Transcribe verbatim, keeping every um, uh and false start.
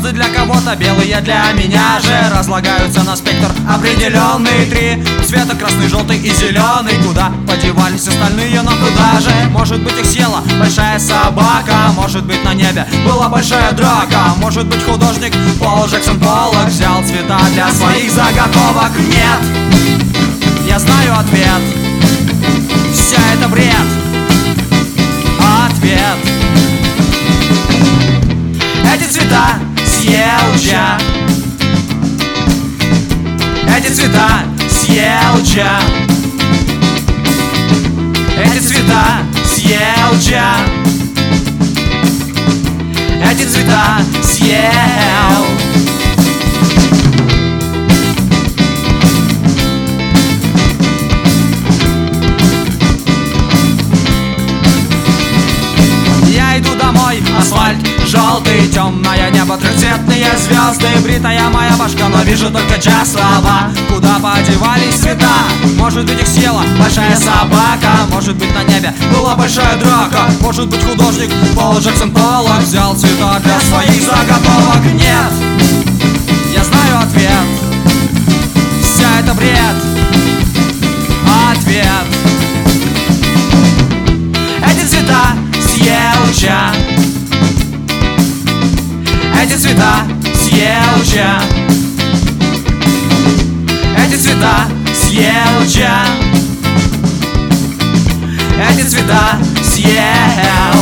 Звезды для кого-то белые, для меня же разлагаются на спектр определенный. Три цвета: красный, желтый и зеленый. Куда подевались остальные, но куда же? Может быть, их съела большая собака, может быть, на небе была большая драка, может быть, художник Пол Джексон Поллок взял цвета для своих заготовок. Нет, я знаю ответ. Все это бред. Ответ: эти цвета съел Джа. Эти цвета съел Джа. Эти цвета съел Джа. Эти цвета съел. Я иду домой, асфальт желтый, темное небо, трехцветные звезды. Бритая моя башка, но вижу только джаз. Слова, куда подевались цвета? Может быть, их съела большая собака, может быть, на небе была большая драка, может быть, художник Пол Джексон Поллок взял цвета для своих заготовок. Нет, я знаю ответ. Все это бред. Ответ: эти цвета съел Джа. Эти цвета съел Джа. Эти цвета съел Джа. Эти цвета съел.